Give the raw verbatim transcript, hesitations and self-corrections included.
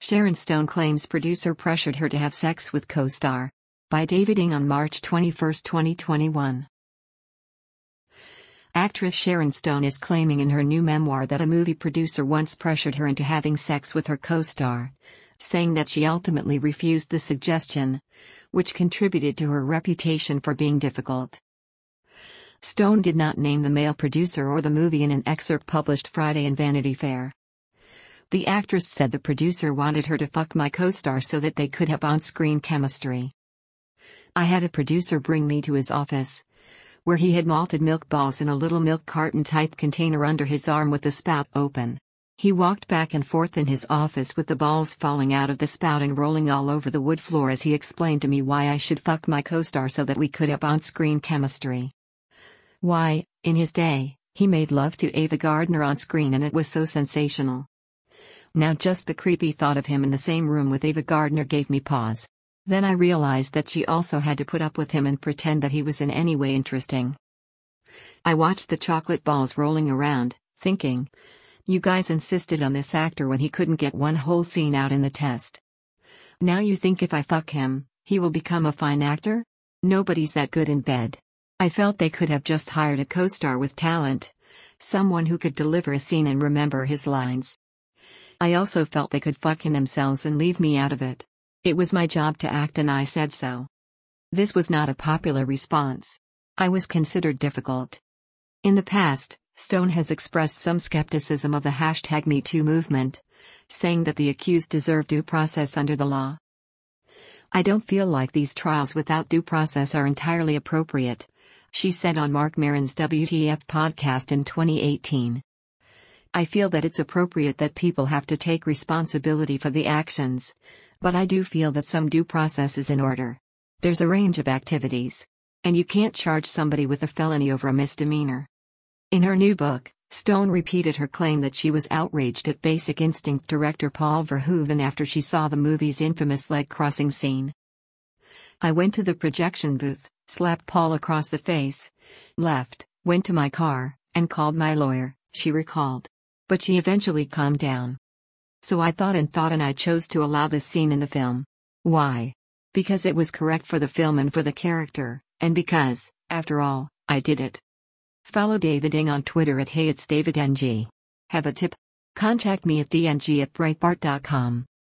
Sharon Stone claims producer pressured her to have sex with co-star. By David Ng on March twenty-first, twenty twenty-one. Actress Sharon Stone is claiming in her new memoir that a movie producer once pressured her into having sex with her co-star, saying that she ultimately refused the suggestion, which contributed to her reputation for being difficult. Stone did not name the male producer or the movie in an excerpt published Friday in Vanity Fair. The actress said the producer wanted her to fuck my co-star so that they could have on-screen chemistry. I had a producer bring me to his office, where he had malted milk balls in a little milk carton-type container under his arm with the spout open. He walked back and forth in his office with the balls falling out of the spout and rolling all over the wood floor as he explained to me why I should fuck my co-star so that we could have on-screen chemistry. Why, in his day, he made love to Ava Gardner on screen and it was so sensational. Now just the creepy thought of him in the same room with Ava Gardner gave me pause. Then I realized that she also had to put up with him and pretend that he was in any way interesting. I watched the chocolate balls rolling around, thinking, you guys insisted on this actor when he couldn't get one whole scene out in the test. Now you think if I fuck him, he will become a fine actor? Nobody's that good in bed. I felt they could have just hired a co-star with talent, someone who could deliver a scene and remember his lines. I also felt they could fuck him themselves and leave me out of it. It was my job to act and I said so. This was not a popular response. I was considered difficult. In the past, Stone has expressed some skepticism of the hashtag MeToo movement, saying that the accused deserve due process under the law. I don't feel like these trials without due process are entirely appropriate, she said on Marc Maron's W T F podcast in twenty eighteen. I feel that it's appropriate that people have to take responsibility for the actions, but I do feel that some due process is in order. There's a range of activities, and you can't charge somebody with a felony over a misdemeanor. In her new book, Stone repeated her claim that she was outraged at Basic Instinct director Paul Verhoeven after she saw the movie's infamous leg crossing scene. I went to the projection booth, slapped Paul across the face, left, went to my car, and called my lawyer, she recalled. But she eventually calmed down. So I thought and thought and I chose to allow this scene in the film. Why? Because it was correct for the film and for the character, and because, after all, I did it. Follow David Ng on Twitter at hey it's David Ng. Have a tip? Contact me at d n g at breitbart dot com.